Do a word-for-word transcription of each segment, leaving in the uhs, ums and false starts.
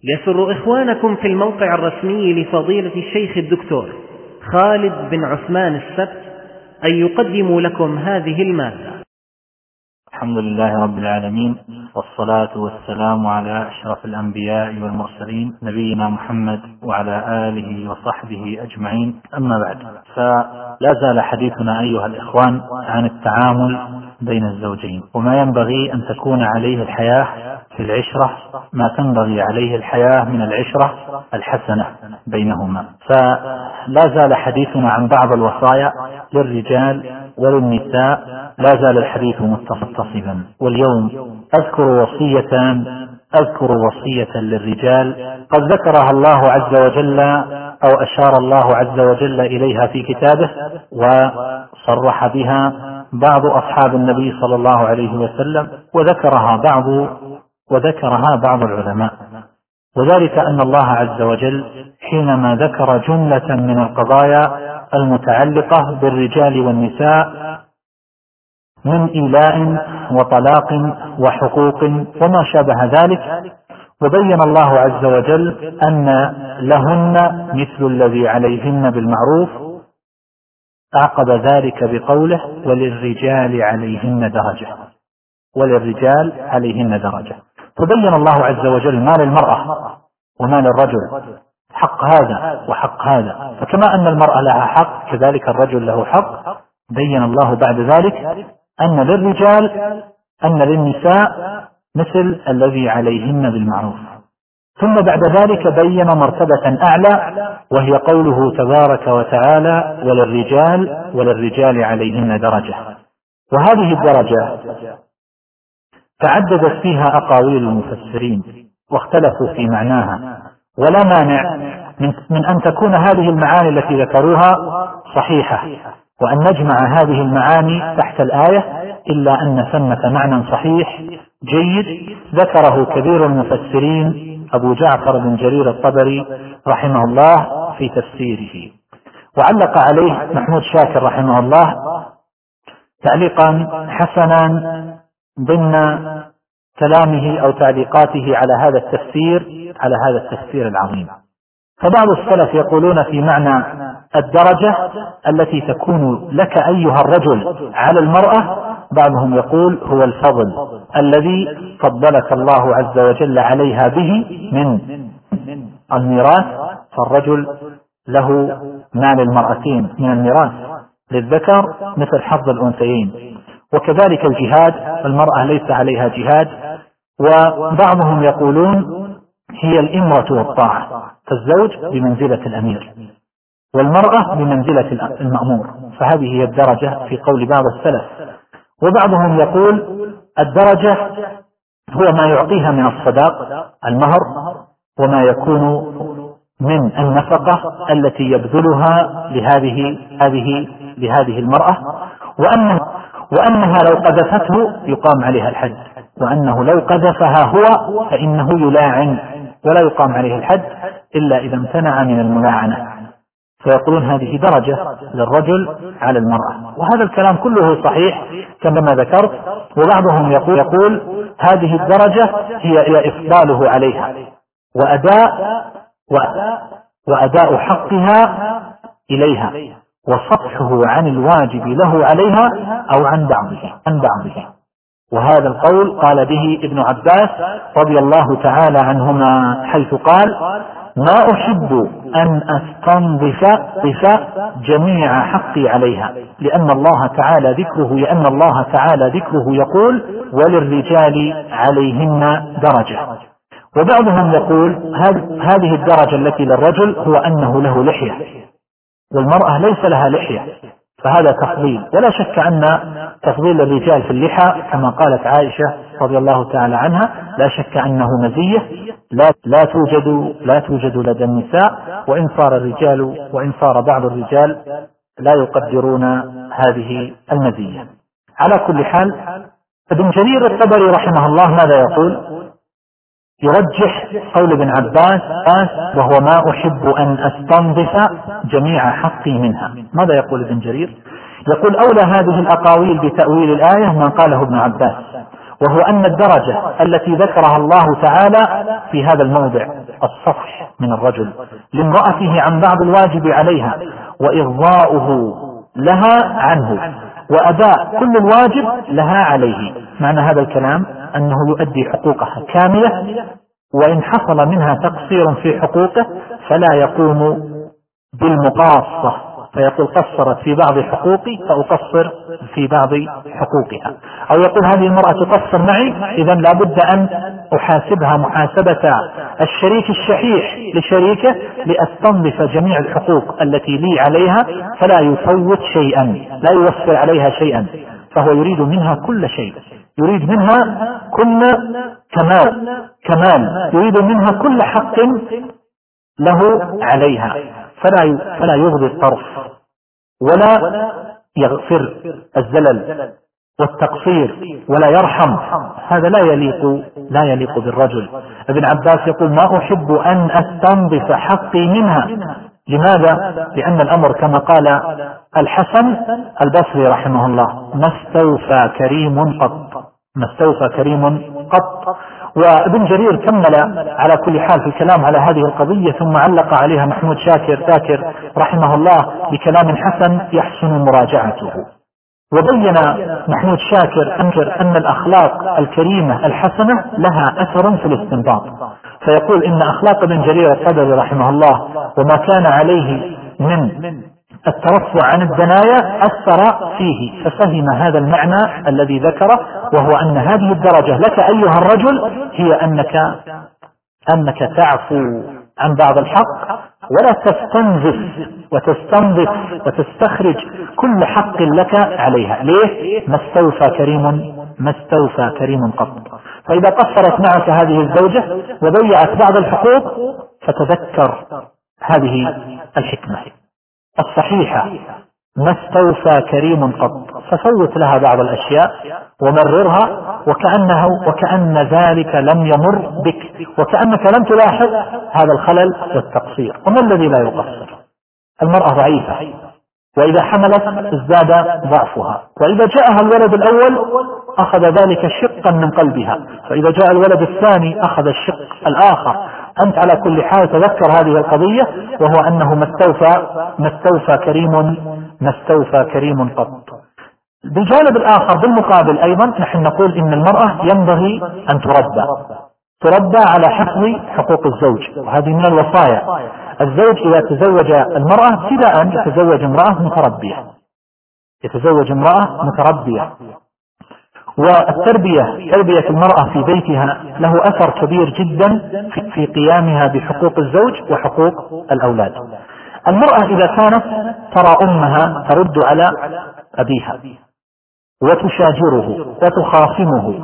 يسر إخوانكم في الموقع الرسمي لفضيلة الشيخ الدكتور خالد بن عثمان السبت أن يقدموا لكم هذه المادة. الحمد لله رب العالمين، والصلاة والسلام على أشرف الأنبياء والمرسلين نبينا محمد وعلى آله وصحبه أجمعين، أما بعد، فلا زال حديثنا أيها الإخوان عن التعامل بين الزوجين وما ينبغي أن تكون عليه الحياة في العشرة، ما تنبغي عليه الحياة من العشرة الحسنة بينهما. فلا زال حديثنا عن بعض الوصايا للرجال وللنساء، لا زال الحديث متصلا. واليوم أذكر وصية أذكر وصية للرجال قد ذكرها الله عز وجل أو أشار الله عز وجل إليها في كتابه، وصرح بها بعض أصحاب النبي صلى الله عليه وسلم، وذكرها بعض وذكرها بعض العلماء. وذلك أن الله عز وجل حينما ذكر جملة من القضايا المتعلقة بالرجال والنساء من إيلاء وطلاق وحقوق وما شابه ذلك، وبين الله عز وجل أن لهن مثل الذي عليهن بالمعروف، أعقب ذلك بقوله وللرجال عليهن درجة وللرجال عليهن درجة فبين الله عز وجل ما للمرأة وما للرجل، حق هذا وحق هذا، فكما أن المرأة لها حق كذلك الرجل له حق. بين الله بعد ذلك أن للرجال أن للنساء مثل الذي عليهن بالمعروف، ثم بعد ذلك بين مرتبة أعلى وهي قوله تبارك وتعالى وللرجال وللرجال عليهن درجة. وهذه الدرجة تعددت فيها أقاويل المفسرين واختلفوا في معناها، ولا مانع من أن تكون هذه المعاني التي ذكروها صحيحة وأن نجمع هذه المعاني تحت الآية، إلا أن ثمة معنى صحيح جيد ذكره كبير المفسرين أبو جعفر بن جرير الطبري رحمه الله في تفسيره، وعلق عليه محمود شاكر رحمه الله تعليقا حسنا ضمن كلامه أو تعليقاته على هذا التفسير على هذا التفسير العظيم. فبعض السلف يقولون في معنى الدرجة التي تكون لك أيها الرجل على المرأة، بعضهم يقول هو الفضل الذي فضلك الله عز وجل عليها به من الميراث، فالرجل له مال المرأتين من الميراث، للذكر مثل حظ الأنثيين، وكذلك الجهاد، المرأة ليس عليها جهاد. وبعضهم يقولون هي الإمرة والطاعة، فالزوج بمنزلة الأمير والمرأة بمنزلة المأمور، فهذه هي الدرجة في قول بعض السلف. وبعضهم يقول الدرجة هو ما يعطيها من الصداق المهر وما يكون من النفقة التي يبذلها لهذه هذه لهذه المرأة، وأنها, وأنها لو قذفته يقام عليها الحد، وأنه لو قذفها هو فإنه يلاعن ولا يقام عليه الحد إلا إذا امتنع من الملاعنة، فيقولون هذه درجة للرجل على المرأة. وهذا الكلام كله صحيح كما ذكرت. وبعضهم يقول, يقول هذه الدرجة هي, هي إفضاله عليها وأداء, وأداء حقها إليها وصفحه عن الواجب له عليها أو عن بعضه عن بعضه وهذا القول قال به ابن عباس رضي الله تعالى عنهما، حيث قال ما أحب أن أستنظف جميع حقي عليها، لأن الله تعالى ذكره لأن الله تعالى ذكره يقول وللرجال عليهن درجة. وبعضهم يقول هذه الدرجة التي للرجل هو أنه له لحية والمرأة ليس لها لحية، فهذا تفضيل، ولا شك أن تفضيل الرجال في اللحى كما قالت عائشة رضي الله تعالى عنها لا شك أنه مزية لا, لا توجد لا توجد لدى النساء، وإن صار الرجال وإن صار بعض الرجال لا يقدرون هذه المزية. على كل حال، ابن جرير الطبري رحمه الله ماذا يقول؟ يرجح قول ابن عباس وهو ما أحب أن أستنظف جميع حقي منها. ماذا يقول ابن جرير؟ يقول أولى هذه الأقاويل بتأويل الآية ما قاله ابن عباس، وهو أن الدرجة التي ذكرها الله تعالى في هذا الموضع الصفح من الرجل لامرأته عن بعض الواجب عليها وإرضاؤه لها عنه وأداء كل الواجب لها عليه. معنى هذا الكلام أنه يؤدي حقوقها كاملة، وإن حصل منها تقصير في حقوقه فلا يقوم بالمقاصة فيقول قصرت في بعض حقوقي فأقصر في بعض حقوقها، أو يقول هذه المرأة تقصر معي إذا لابد أن أحاسبها محاسبة الشريك الشحيح لشريكه لأستنظف جميع الحقوق التي لي عليها فلا يفوت شيئا، لا يوفر عليها شيئا، فهو يريد منها كل شيء، يريد منها كل كمال كمال يريد منها كل حق له عليها، فلا فلا يغضي الطرف ولا يغفر الزلل والتقصير ولا يرحم. هذا لا يليق لا يليق بالرجل. ابن عباس يقول ما أحب أن أستنظف حقي منها. لماذا؟ لأن الأمر كما قال الحسن البصري رحمه الله ما استوفى كريم قط، ما استوفى كريم قط. وابن جرير كمل على كل حال في الكلام على هذه القضية ثم علق عليها محمود شاكر ذاكر رحمه الله بكلام حسن يحسن مراجعته. وبين محمود شاكر أنكر أن الأخلاق الكريمة الحسنة لها أثر في الاستنباط، فيقول إن أخلاق ابن جرير الطبري رحمه الله وما كان عليه من الترفع عن الدنايا أثر فيه، ففهم هذا المعنى الذي ذكره، وهو أن هذه الدرجة لك أيها الرجل هي أنك أنك تعفو عن بعض الحق ولا تستنزف وتستنظف وتستخرج كل حق لك عليها. ليه؟ ما استوفى كريم ما استوفى كريم قط. فإذا قصرت معك هذه الزوجة وضيعت بعض الحقوق فتذكر هذه الحكمة الصحيحة ما استوفى كريم قط، ففوت لها بعض الأشياء ومررها وكأنه وكأن ذلك لم يمر بك، وكأنك لم تلاحظ هذا الخلل والتقصير. وما الذي لا يقصر؟ المرأة ضعيفة، وإذا حملت ازداد ضعفها، وإذا جاءها الولد الأول أخذ ذلك شقا من قلبها، فإذا جاء الولد الثاني أخذ الشق الآخر. أنت على كل حال تذكر هذه القضية، وهو أنه ما استوفى ما استوفى كريم ما استوفى كريم قط. بالجانب الآخر بالمقابل أيضا نحن نقول إن المرأة ينبغي أن تربى تربى على حفظ حقوق الزوج، وهذه من الوصايا. الزوج إذا تزوج المرأة ابتداء يتزوج امرأة متربية يتزوج امرأة متربية والتربية تربية المرأة في بيتها له أثر كبير جدا في قيامها بحقوق الزوج وحقوق الأولاد. المرأة إذا كانت ترى أمها ترد على أبيها وتشاجره وتخاصمه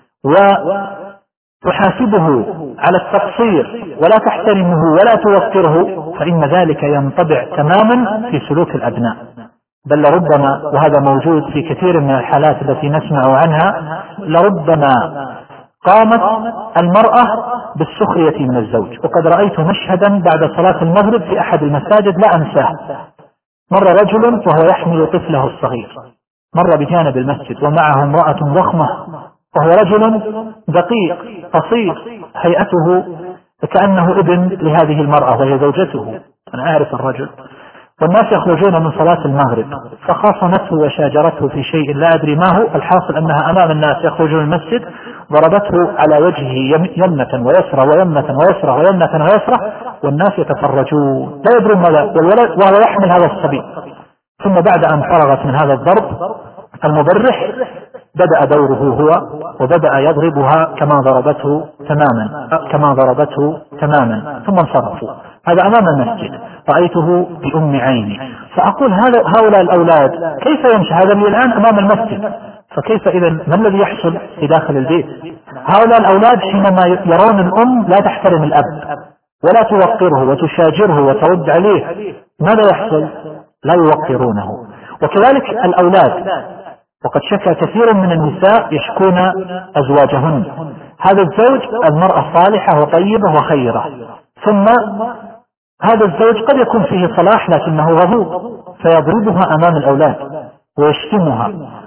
وتحاسبه على التقصير ولا تحترمه ولا توقره، فإن ذلك ينطبع تماما في سلوك الأبناء. بل لربما، وهذا موجود في كثير من الحالات التي نسمع عنها، لربما قامت المرأة بالسخرية من الزوج. وقد رأيت مشهدا بعد صلاة المغرب في أحد المساجد لا أنساه. مر رجل وهو يحمل طفله الصغير، مر بجانب المسجد ومعه امرأة ضخمة، وهو رجل دقيق قصير هيئته كأنه ابن لهذه المرأة وهي زوجته. أنا أعرف الرجل، والناس يخرجون من صلاة المغرب، فخاصمته وشاجرته في شيء لا أدري ما هو. الحاصل أنها أمام الناس يخرجون من المسجد ضربته على وجهه يمنة ويسرى ويمنة ويسرى ويمنة ويسرى، والناس يتفرجون لا يدرون ماذا، والولد وهو يحمل هذا الصبي. ثم بعد أن فرغت من هذا الضرب المبرح بدأ دوره هو وبدأ يضربها كما ضربته تماما كما ضربته تماما ثم انصرفوا. هذا أمام المسجد رأيته بأم عيني. فأقول هذا هؤلاء الأولاد كيف يمشي هذا الآن أمام المسجد؟ فكيف إذا ما الذي يحصل في داخل البيت؟ هؤلاء الأولاد حينما يرون الأم لا تحترم الأب ولا توقره وتشاجره وترد عليه، ماذا يحصل؟ لا يوقرونه. وكذلك الأولاد، وقد شكى كثير من النساء يشكون أزواجهن. هذا الزوج المرأة صالحة وطيبة وخيرة، ثم هذا الزوج قد يكون فيه صلاح لكنه غضوب، فيضربها أمام الأولاد ويشتمها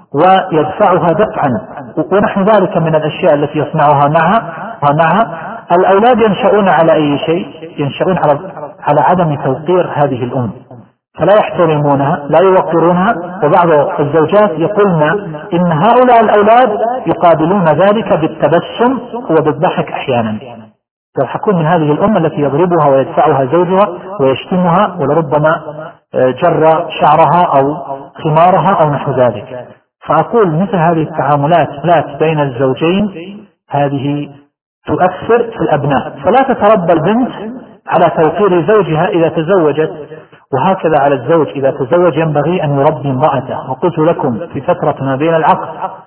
ويدفعها دفعا ونحو ذلك من الأشياء التي يصنعها معها ومعها. الأولاد ينشؤون على أي شيء؟ ينشؤون على على عدم توقير هذه الأم، فلا يحترمونها لا يوقرونها. وبعض الزوجات يقولن إن هؤلاء الأولاد يقابلون ذلك بالتبسم وبالضحك أحيانا، يضحكون من هذه الأم التي يضربها ويدفعها زوجها ويشتمها ولربما جر شعرها أو خمارها أو نحو ذلك. فأقول مثل هذه التعاملات بين الزوجين هذه تؤثر في الأبناء، فلا تتربى البنت على توقير زوجها إذا تزوجت، وهكذا على الزوج إذا تزوج ينبغي أن يربي امرأته. وقلت لكم في فترة ما بين العقد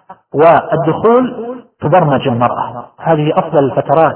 والدخول تبرمج المرأة، هذه أفضل الفترات،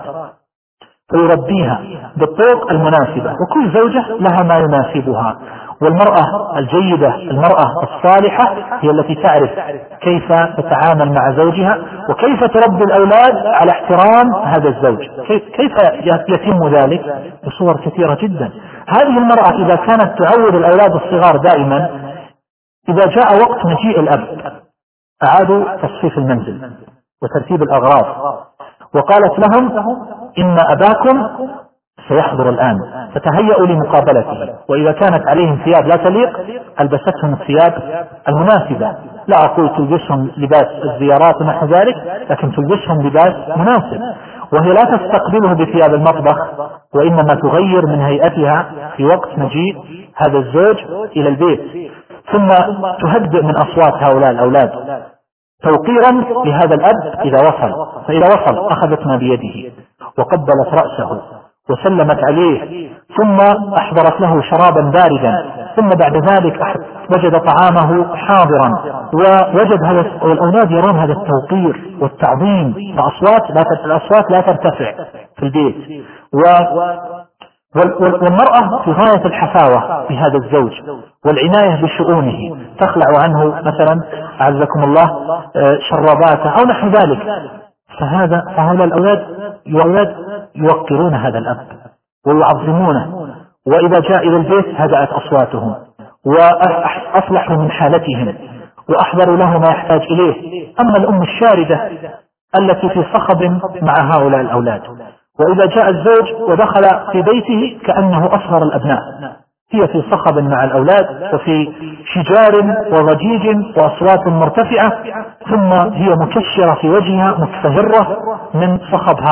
فيربيها بالطرق المناسبة، وكل زوجة لها ما يناسبها. والمرأة الجيدة المرأة الصالحة هي التي تعرف كيف تتعامل مع زوجها وكيف تربي الأولاد على احترام هذا الزوج. كيف يتم ذلك؟ بصور كثيرة جدا. هذه المرأة إذا كانت تعود الأولاد الصغار دائما، إذا جاء وقت مجيء الأب أعادوا تصفيف المنزل وترتيب الأغراض، وقالت لهم إن أباكم سيحضر الآن فتهيأوا لمقابلته، وإذا كانت عليهم ثياب لا تليق ألبستهم الثياب المناسبة. لا أقول تلبسهم لباس الزيارات ونحو ذلك، لكن تلبسهم لباس مناسب، وهي لا تستقبله بثياب المطبخ، وإنما تغير من هيئتها في وقت مجيء هذا الزوج إلى البيت، ثم تهدئ من أصوات هؤلاء الأولاد توقيرا لهذا الأب إذا وصل. فإذا وصل أخذت ما بيده وقبلت رأسه وسلمت عليه، ثم أحضرت له شرابا باردا، ثم بعد ذلك وجد طعامه حاضرا، ووجد هذا والأولاد يرون هذا التوقير والتعظيم. فأصوات لا الأصوات لا ترتفع في البيت. و والمرأة في غاية الحفاوة بهذا الزوج والعناية بشؤونه، تخلع عنه مثلا أعزكم الله شراباته أو نحو ذلك. فهذا فهؤلاء الأولاد يوقرون هذا الأب ويعظمونه، وإذا جاء إلى البيت هدأت أصواتهم وأصلحوا من حالتهم وأحضروا له ما يحتاج إليه. أما الأم الشاردة التي في صخب مع هؤلاء الأولاد، وإذا جاء الزوج ودخل في بيته كأنه أصغر الأبناء، هي في صخب مع الأولاد وفي شجار وضجيج وأصوات مرتفعة، ثم هي مكشرة في وجهها متفهرة من صخب